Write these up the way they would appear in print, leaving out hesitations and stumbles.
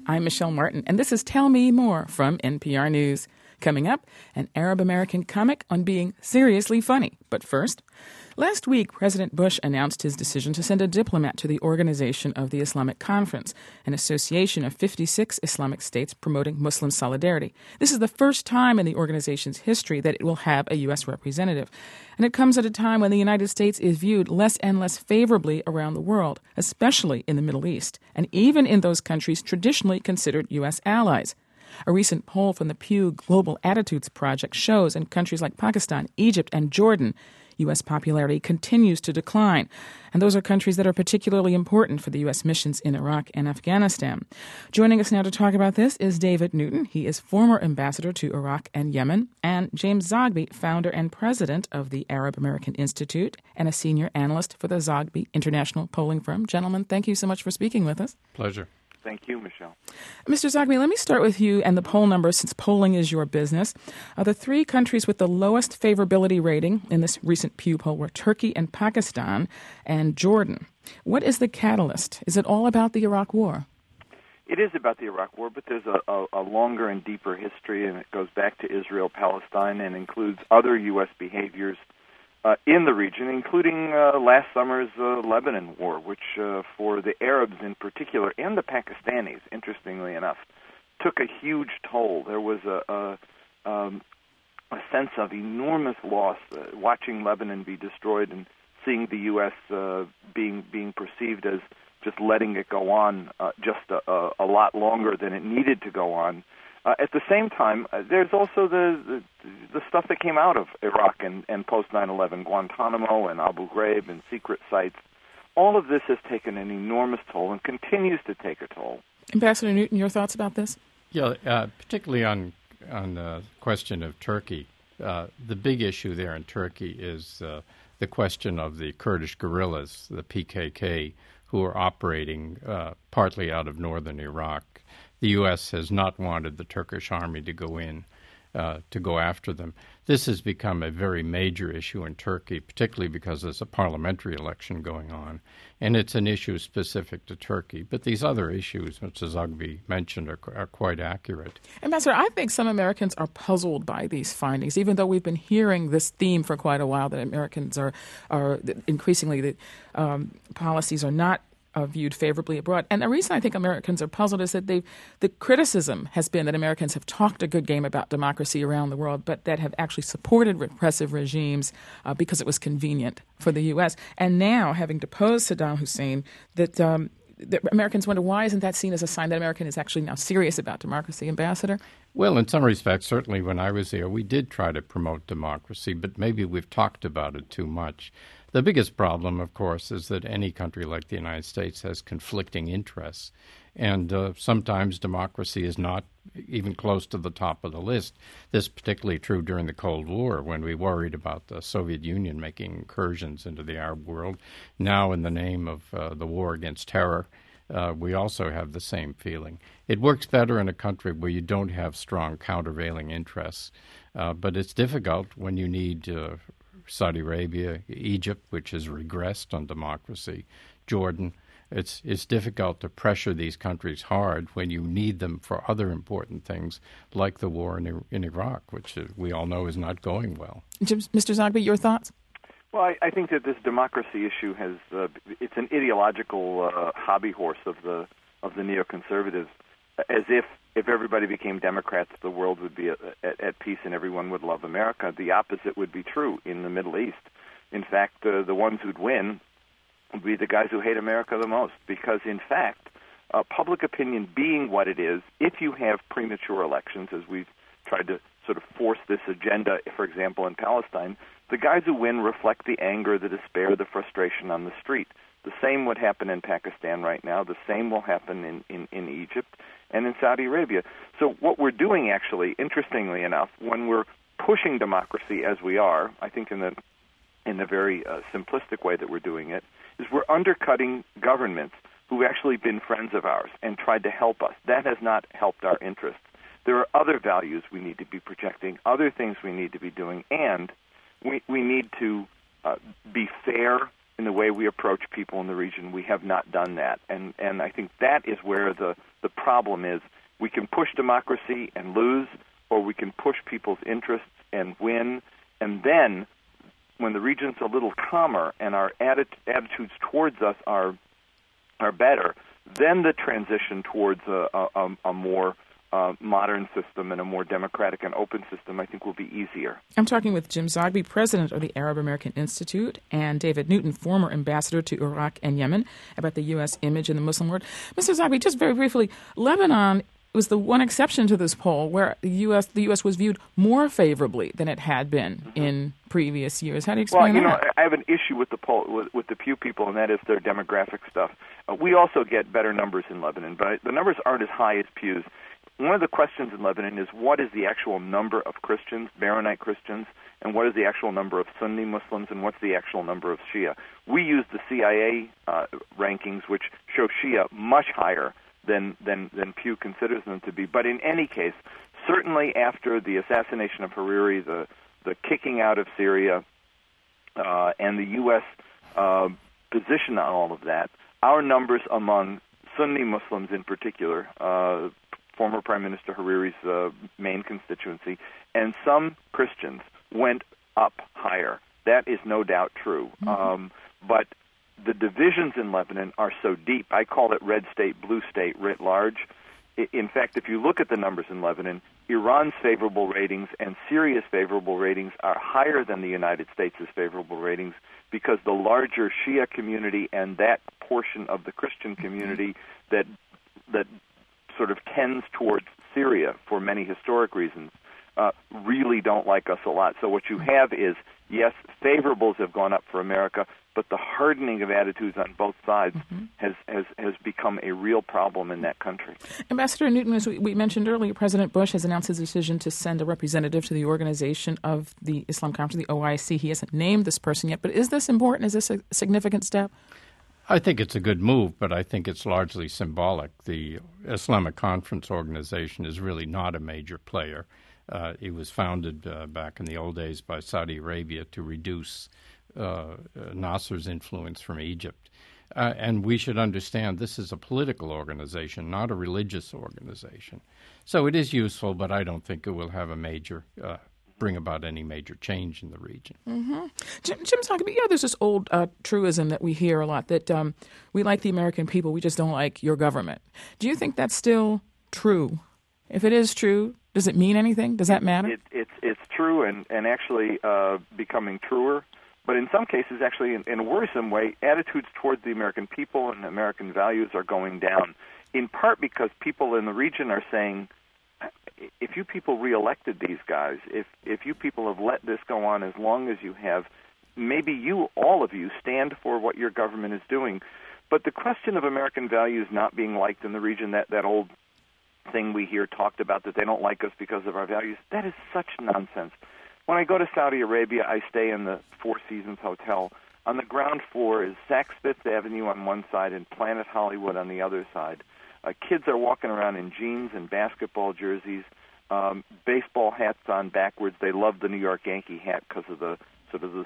I'm Michelle Martin, and this is Tell Me More from NPR News. Coming up, an Arab-American comic on being seriously funny. But first, last week, President Bush announced his decision to send a diplomat to the Organization of the Islamic Conference, an association of 56 Islamic states promoting Muslim solidarity. This is the first time in the organization's history that it will have a U.S. representative. And it comes at a time when the United States is viewed less and less favorably around the world, especially in the Middle East, and even in those countries traditionally considered U.S. allies. A recent poll from the Pew Global Attitudes Project shows in countries like Pakistan, Egypt, and Jordan, U.S. popularity continues to decline. And those are countries that are particularly important for the U.S. missions in Iraq and Afghanistan. Joining us now to talk about this is David Newton. He is former ambassador to Iraq and Yemen, and James Zogby, founder and president of the Arab American Institute and a senior analyst for the Zogby International polling firm. Gentlemen, thank you so much for speaking with us. Pleasure. Thank you, Michelle. Mr. Zogby, let me start with you and the poll numbers, since polling is your business. The three countries with the lowest favorability rating in this recent Pew poll were Turkey and Pakistan and Jordan. What is the catalyst? Is it all about the Iraq War? It is about the Iraq War, but there's a longer and deeper history, and it goes back to Israel-Palestine and includes other U.S. behaviors in the region, including last summer's Lebanon war, which for the Arabs in particular, and the Pakistanis, interestingly enough, took a huge toll. There was a sense of enormous loss, watching Lebanon be destroyed and seeing the U.S. being perceived as just letting it go on just a lot longer than it needed to go on. At the same time, there's also the stuff that came out of Iraq and post 9/11, Guantanamo and Abu Ghraib and secret sites. All of this has taken an enormous toll and continues to take a toll. Ambassador Newton, your thoughts about this? Yeah, particularly on the question of Turkey. The big issue there in Turkey is the question of the Kurdish guerrillas, the PKK, who are operating partly out of northern Iraq. The U.S. has not wanted the Turkish army to go in, to go after them. This has become a very major issue in Turkey, particularly because there's a parliamentary election going on, and it's an issue specific to Turkey. But these other issues, which Zogby mentioned, are quite accurate. Ambassador, I think some Americans are puzzled by these findings, even though we've been hearing this theme for quite a while that Americans are increasingly that policies are not viewed favorably abroad. And the reason I think Americans are puzzled is that the criticism has been that Americans have talked a good game about democracy around the world, but that have actually supported repressive regimes because it was convenient for the U.S. And now, having deposed Saddam Hussein, that Americans wonder, why isn't that seen as a sign that America is actually now serious about democracy, Ambassador? Well, in some respects, certainly when I was there, we did try to promote democracy, but maybe we've talked about it too much. The biggest problem, of course, is that any country like the United States has conflicting interests, and sometimes democracy is not even close to the top of the list. This is particularly true during the Cold War, when we worried about the Soviet Union making incursions into the Arab world. Now, in the name of the war against terror, we also have the same feeling. It works better in a country where you don't have strong countervailing interests, but it's difficult when you need Saudi Arabia, Egypt, which has regressed on democracy, Jordan. It's difficult to pressure these countries hard when you need them for other important things, like the war in Iraq, which we all know is not going well. Mr. Zogby, your thoughts? Well, I think that this democracy issue has it's an ideological hobby horse of the neoconservatives, as if everybody became Democrats, the world would be at peace and everyone would love America. The opposite would be true in the Middle East. In fact, the ones who'd win would be the guys who hate America the most, because, in fact, public opinion being what it is, if you have premature elections, as we've tried to sort of force this agenda, for example, in Palestine, the guys who win reflect the anger, the despair, the frustration on the street. The same would happen in Pakistan right now. The same will happen in Egypt and in Saudi Arabia. So what we're doing, actually, interestingly enough, when we're pushing democracy as we are, I think in the very simplistic way that we're doing it, is we're undercutting governments who've actually been friends of ours and tried to help us. That has not helped our interests. There are other values we need to be projecting, other things we need to be doing, and we need to be fair in the way we approach people in the region. We have not done that. And I think that is where the problem is. We can push democracy and lose, or we can push people's interests and win. And then when the region's a little calmer and our attitudes towards us are better, then the transition towards a more modern system and a more democratic and open system, I think, will be easier. I'm talking with Jim Zogby, president of the Arab American Institute, and David Newton, former ambassador to Iraq and Yemen, about the U.S. image in the Muslim world. Mr. Zogby, just very briefly, Lebanon was the one exception to this poll where the U.S. was viewed more favorably than it had been in previous years. How do you explain that? Well, I have an issue with the poll, with the Pew people, and that is their demographic stuff. We also get better numbers in Lebanon, but the numbers aren't as high as Pew's. One of the questions in Lebanon is what is the actual number of Christians, Maronite Christians, and what is the actual number of Sunni Muslims, and what's the actual number of Shia? We use the CIA rankings, which show Shia much higher than Pew considers them to be. But in any case, certainly after the assassination of Hariri, the kicking out of Syria, and the U.S. Position on all of that, our numbers among Sunni Muslims in particular, former Prime Minister Hariri's main constituency, and some Christians went up higher. That is no doubt true. Mm-hmm. But the divisions in Lebanon are so deep. I call it red state, blue state writ large. In fact, if you look at the numbers in Lebanon, Iran's favorable ratings and Syria's favorable ratings are higher than the United States' favorable ratings because the larger Shia community and that portion of the Christian community that sort of tends towards Syria for many historic reasons really don't like us a lot. So what you have is, yes, favorables have gone up for America, but the hardening of attitudes on both sides has become a real problem in that country. Ambassador Newton, as we mentioned earlier, President Bush has announced his decision to send a representative to the Organization of the Islam Conference, the OIC. He hasn't named this person yet, but is this important? Is this a significant step? I think it's a good move, but I think it's largely symbolic. The Islamic Conference Organization is really not a major player. It was founded back in the old days by Saudi Arabia to reduce Nasser's influence from Egypt. And we should understand this is a political organization, not a religious organization. So it is useful, but I don't think it will have a major bring about any major change in the region. Mm-hmm. Jim's talking about, there's this old truism that we hear a lot, that we like the American people, we just don't like your government. Do you think that's still true? If it is true, does it mean anything? Does that matter? It's true and actually becoming truer. But in some cases, actually, in a worrisome way, attitudes towards the American people and American values are going down, in part because people in the region are saying, if you people reelected these guys, if you people have let this go on as long as you have, maybe all of you, stand for what your government is doing. But the question of American values not being liked in the region, that old thing we hear talked about, that they don't like us because of our values, that is such nonsense. When I go to Saudi Arabia, I stay in the Four Seasons Hotel. On the ground floor is Saks Fifth Avenue on one side and Planet Hollywood on the other side. Kids are walking around in jeans and basketball jerseys, baseball hats on backwards. They love the New York Yankee hat because of the sort of the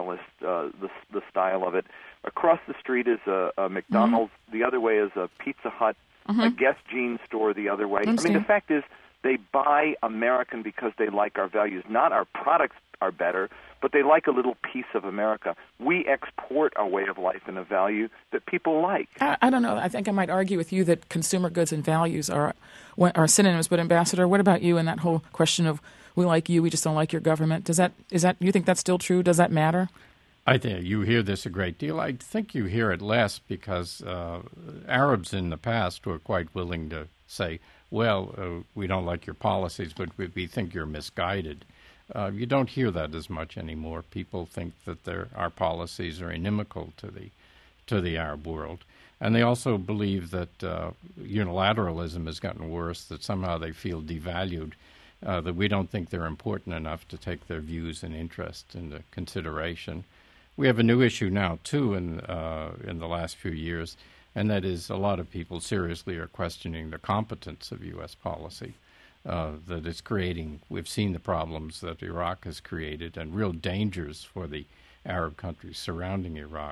style of it. Across the street is a McDonald's. Mm-hmm. The other way is a Pizza Hut. Mm-hmm. A Guess jeans store the other way. I mean, the fact is, they buy American because they like our values. Not our products are better, but they like a little piece of America. We export a way of life and a value that people like. I don't know. I think I might argue with you that consumer goods and values are synonyms. But Ambassador, what about you and that whole question of we like you, we just don't like your government? Is that you think that's still true? Does that matter? I think you hear this a great deal. I think you hear it less because Arabs in the past were quite willing to say, well, we don't like your policies, but we think you're misguided. You don't hear that as much anymore. People think that our policies are inimical to the Arab world. And they also believe that unilateralism has gotten worse, that somehow they feel devalued, that we don't think they're important enough to take their views and interests into consideration. We have a new issue now, too, in the last few years, and that is a lot of people seriously are questioning the competence of U.S. policy that it's creating. We've seen the problems that Iraq has created and real dangers for the Arab countries surrounding Iraq.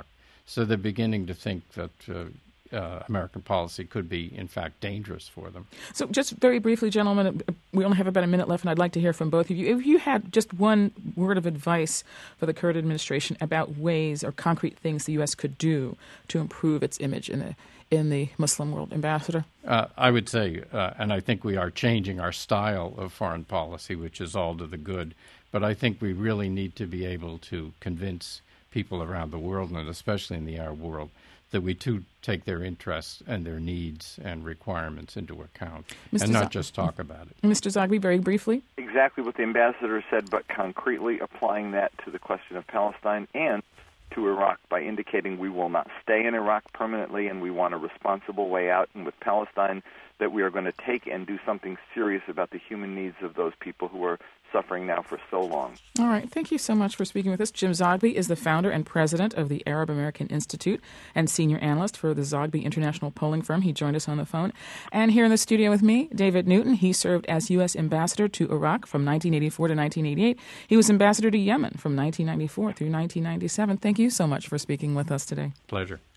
So they're beginning to think that American policy could be, in fact, dangerous for them. So just very briefly, gentlemen, we only have about a minute left, and I'd like to hear from both of you. If you had just one word of advice for the current administration about ways or concrete things the U.S. could do to improve its image in the Muslim world, Ambassador? I would say, and I think we are changing our style of foreign policy, which is all to the good, but I think we really need to be able to convince people around the world, and especially in the Arab world, that we too take their interests and their needs and requirements into account, and not just talk about it. Mr. Zogby, very briefly. Exactly what the ambassador said, but concretely applying that to the question of Palestine and to Iraq by indicating we will not stay in Iraq permanently and we want a responsible way out, and with Palestine that we are going to take and do something serious about the human needs of those people who are suffering now for so long. All right. Thank you so much for speaking with us. Jim Zogby is the founder and president of the Arab American Institute and senior analyst for the Zogby International Polling Firm. He joined us on the phone. And here in the studio with me, David Newton. He served as U.S. ambassador to Iraq from 1984 to 1988. He was ambassador to Yemen from 1994 through 1997. Thank you so much for speaking with us today. Pleasure.